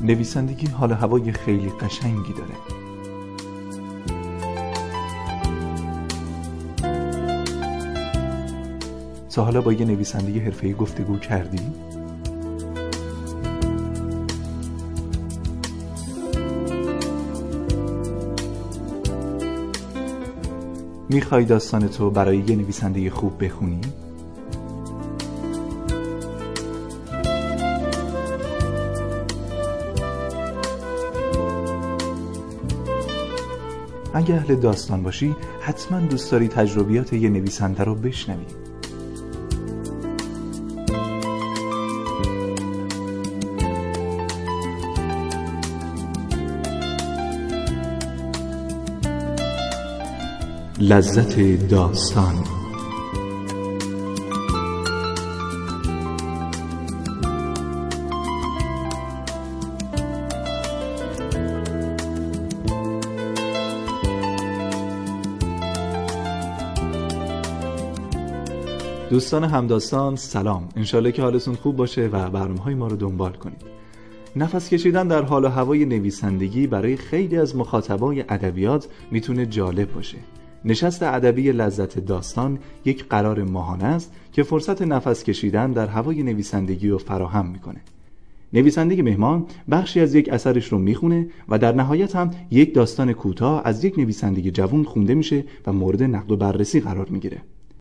نویسندگی حال و هوای خیلی قشنگی داره. تا حالا با یه نویسنده حرفه‌ای گفتگو کردی؟ میخوای داستان تو برای یه نویسنده خوب بخونی؟ اگه اهل داستان باشی حتما دوست داری تجربیات یه نویسنده رو بشنوی. لذت داستان. دوستان همداستان سلام، انشالله که حالتون خوب باشه و برنامه‌های ما رو دنبال کنید. نفس کشیدن در حال و هوای نویسندگی برای خیلی از مخاطبای ادبیات میتونه جالب باشه. نشست ادبی لذت داستان یک قرار ماهانه است که فرصت نفس کشیدن در هوای نویسندگی رو فراهم میکنه. نویسنده مهمان بخشی از یک اثرش رو میخونه و در نهایت هم یک داستان کوتاه از یک نویسنده جوان خونده میشه و مورد نقد و بررسی قرار میگیره.